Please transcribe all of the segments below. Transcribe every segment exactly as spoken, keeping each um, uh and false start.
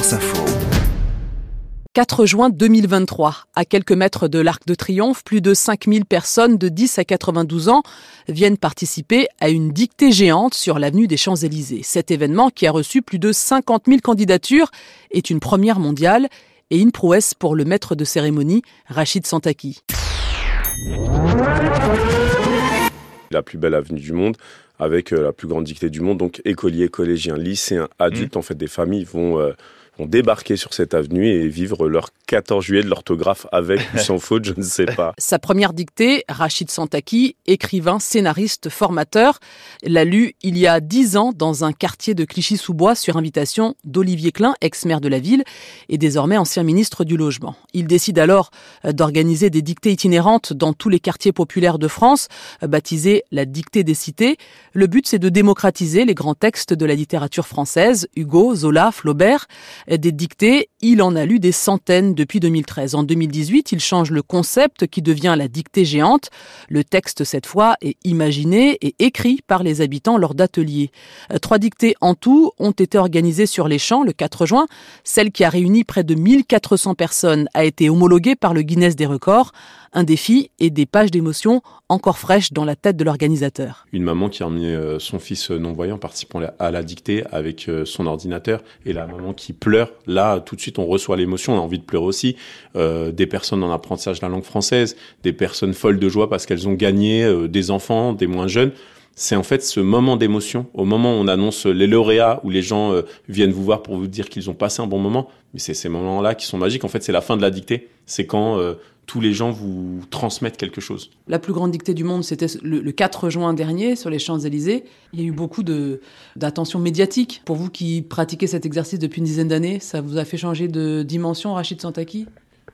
France Info. quatre juin deux mille vingt-trois. À quelques mètres de l'Arc de Triomphe, plus de cinq mille personnes de dix à quatre-vingt-douze ans viennent participer à une dictée géante sur l'avenue des Champs-Élysées. Cet événement, qui a reçu plus de cinquante mille candidatures, est une première mondiale et une prouesse pour le maître de cérémonie, Rachid Santaki. La plus belle avenue du monde, avec la plus grande dictée du monde, donc écoliers, collégiens, lycéens, adultes, mmh. en fait des familles vont... Euh, vont débarquer sur cette avenue et vivre leur quatorze juillet de l'orthographe avec ou sans faute, je ne sais pas. Sa première dictée, Rachid Santaki, écrivain, scénariste, formateur, l'a lue il y a dix ans dans un quartier de Clichy-sous-Bois sur invitation d'Olivier Klein, ex-maire de la ville et désormais ancien ministre du Logement. Il décide alors d'organiser des dictées itinérantes dans tous les quartiers populaires de France, baptisées la dictée des cités. Le but, c'est de démocratiser les grands textes de la littérature française, Hugo, Zola, Flaubert. Des dictées, il en a lu des centaines depuis deux mille treize. En deux mille dix-huit, il change le concept qui devient la dictée géante. Le texte, cette fois, est imaginé et écrit par les habitants lors d'ateliers. Trois dictées en tout ont été organisées sur les champs le quatre juin. Celle qui a réuni près de mille quatre cents personnes a été homologuée par le Guinness des records. Un défi et des pages d'émotions encore fraîches dans la tête de l'organisateur. Une maman qui a emmené son fils non-voyant participant à la dictée avec son ordinateur et la maman qui pleure. Là, tout de suite, on reçoit l'émotion, on a envie de pleurer aussi. Euh, des personnes en apprentissage de la langue française, des personnes folles de joie parce qu'elles ont gagné, euh, des enfants, des moins jeunes. C'est en fait ce moment d'émotion, au moment où on annonce les lauréats, où les gens euh, viennent vous voir pour vous dire qu'ils ont passé un bon moment. Mais c'est ces moments-là qui sont magiques. En fait, c'est la fin de la dictée. C'est quand euh, tous les gens vous transmettent quelque chose. La plus grande dictée du monde, c'était le, le quatre juin dernier, sur les Champs-Élysées. Il y a eu beaucoup de, d'attention médiatique. Pour vous qui pratiquez cet exercice depuis une dizaine d'années, ça vous a fait changer de dimension, Rachid Santaki ?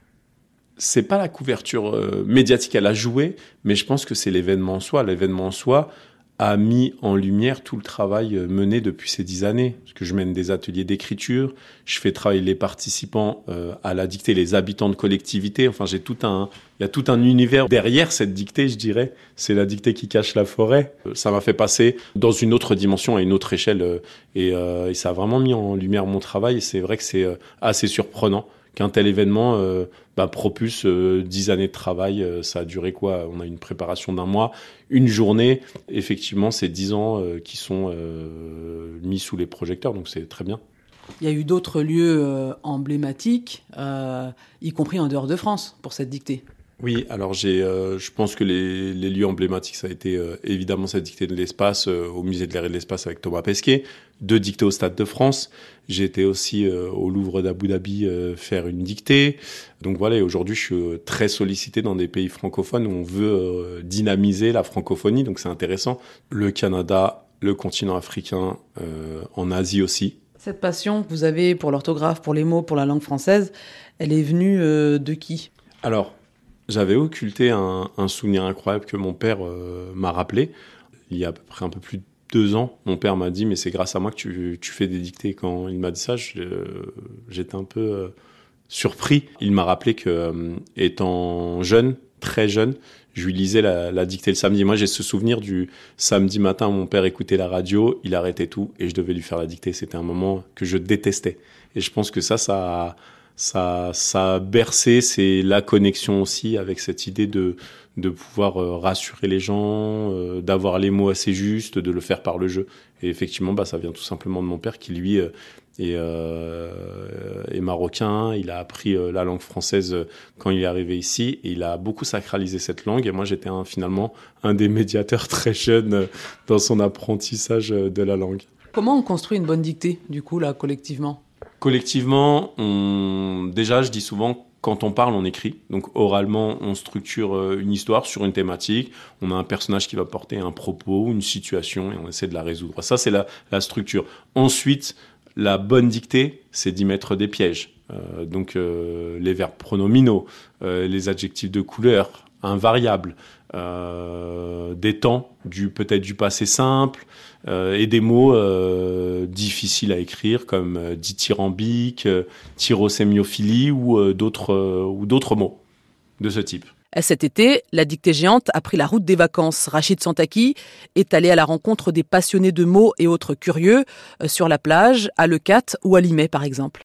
C'est pas la couverture euh, médiatique, elle a joué, mais je pense que c'est l'événement en soi. L'événement en soi a mis en lumière tout le travail mené depuis ces dix années. Parce que je mène des ateliers d'écriture, je fais travailler les participants euh, à la dictée, les habitants de collectivités. Enfin, j'ai tout un, il y a tout un univers derrière cette dictée, je dirais. C'est la dictée qui cache la forêt. Ça m'a fait passer dans une autre dimension, à une autre échelle. Et, euh, et ça a vraiment mis en lumière mon travail. Et c'est vrai que c'est assez surprenant qu'un tel événement euh, bah, propulse euh, dix années de travail. Euh, ça a duré quoi ? On a une préparation d'un mois, une journée. Effectivement, c'est dix ans euh, qui sont euh, mis sous les projecteurs, donc c'est très bien. Il y a eu d'autres lieux euh, emblématiques, euh, y compris en dehors de France, pour cette dictée. Oui, alors j'ai, euh, je pense que les, les lieux emblématiques, ça a été euh, évidemment cette dictée de l'espace euh, au musée de l'air et de l'espace avec Thomas Pesquet, deux dictées au Stade de France. J'ai été aussi euh, au Louvre d'Abu Dhabi euh, faire une dictée. Donc voilà, et aujourd'hui je suis très sollicité dans des pays francophones où on veut euh, dynamiser la francophonie, donc c'est intéressant. Le Canada, le continent africain, euh, en Asie aussi. Cette passion que vous avez pour l'orthographe, pour les mots, pour la langue française, elle est venue euh, de qui ? Alors, j'avais occulté un, un souvenir incroyable que mon père euh, m'a rappelé. Il y a à peu près un peu plus de deux ans, mon père m'a dit « mais c'est grâce à moi que tu, tu fais des dictées ». Quand il m'a dit ça, je, euh, j'étais un peu euh, surpris. Il m'a rappelé que, euh, étant jeune, très jeune, je lui lisais la, la dictée le samedi. Moi, j'ai ce souvenir du samedi matin où mon père écoutait la radio, il arrêtait tout et je devais lui faire la dictée. C'était un moment que je détestais. Et je pense que ça, ça a... Ça, ça a bercé, c'est la connexion aussi avec cette idée de, de pouvoir euh, rassurer les gens, euh, d'avoir les mots assez justes, de le faire par le jeu. Et effectivement, bah, ça vient tout simplement de mon père qui, lui, euh, est, euh, est marocain. Il a appris euh, la langue française quand il est arrivé ici et il a beaucoup sacralisé cette langue. Et moi, j'étais un, finalement un des médiateurs très jeunes dans son apprentissage de la langue. Comment on construit une bonne dictée, du coup, là, collectivement ? Collectivement, on... déjà, je dis souvent, quand on parle, on écrit. Donc, oralement, on structure une histoire sur une thématique. On a un personnage qui va porter un propos, une situation, et on essaie de la résoudre. Ça, c'est la, la structure. Ensuite, la bonne dictée, c'est d'y mettre des pièges. Euh, donc, euh, les verbes pronominaux, euh, les adjectifs de couleur, invariables, euh, des temps, du, peut-être du passé simple, euh, et des mots euh, difficiles à écrire comme euh, dithyrambique, euh, tyrosémiophilie ou, euh, d'autres, euh, ou d'autres mots de ce type. Cet été, la dictée géante a pris la route des vacances. Rachid Santaki est allé à la rencontre des passionnés de mots et autres curieux euh, sur la plage, à Leucate ou à Limay par exemple.